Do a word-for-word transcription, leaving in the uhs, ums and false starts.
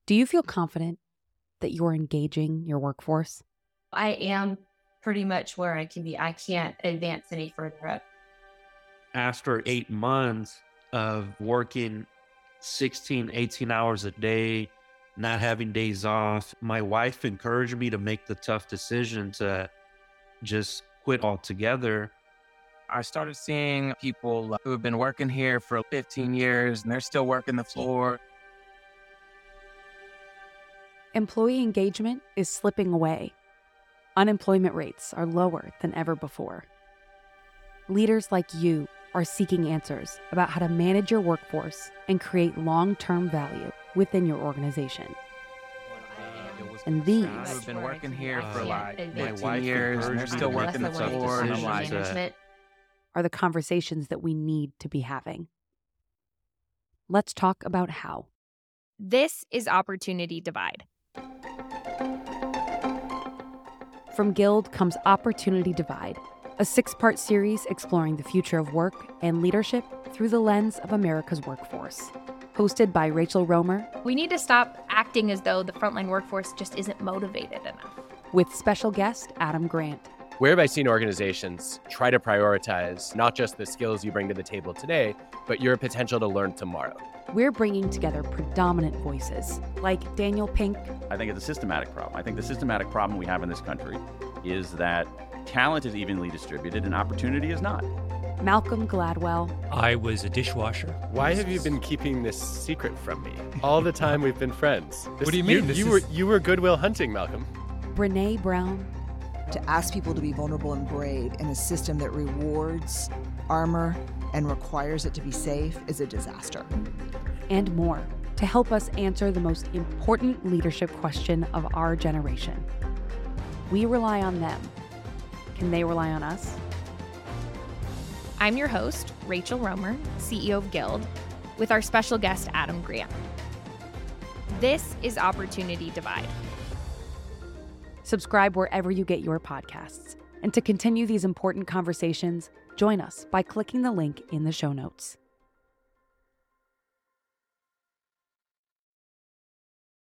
Do you feel confident that you're engaging your workforce? I am pretty much where I can be. I can't advance any further. After eight months of working sixteen, eighteen hours a day, not having days off, my wife encouraged me to make the tough decision to just quit altogether. I started seeing people who have been working here for fifteen years and they're still working the floor. Employee engagement is slipping away. Unemployment rates are lower than ever before. Leaders like you are seeking answers about how to manage your workforce and create long-term value within your organization. And these I've been working here for like my fifteen wife years and they're encouraged still me to working the make the tough floor. And I'm decision like, to- management. are the conversations that we need to be having. Let's talk about how. This is Opportunity Divide. From Guild comes Opportunity Divide, a six-part series exploring the future of work and leadership through the lens of America's workforce. Hosted by Rachel Romer, We need to stop acting as though the frontline workforce just isn't motivated enough. with special guest Adam Grant. Where have I seen organizations try to prioritize not just the skills you bring to the table today, but your potential to learn tomorrow? We're bringing together predominant voices like Daniel Pink, I think it's a systematic problem. I think the systematic problem we have in this country is that talent is evenly distributed and opportunity is not. Malcolm Gladwell, I was a dishwasher. Why have you been keeping this secret from me? All the time we've been friends. This- What do you mean? You, This you is- were you were Goodwill Hunting, Malcolm. Brene Brown, To ask people to be vulnerable and brave in a system that rewards armor and requires it to be safe is a disaster. and more to help us answer the most important leadership question of our generation. We rely on them. Can they rely on us? I'm your host, Rachel Romer, C E O of Guild, with our special guest, Adam Grant. This is Opportunity Divide. Subscribe wherever you get your podcasts. And to continue these important conversations, join us by clicking the link in the show notes.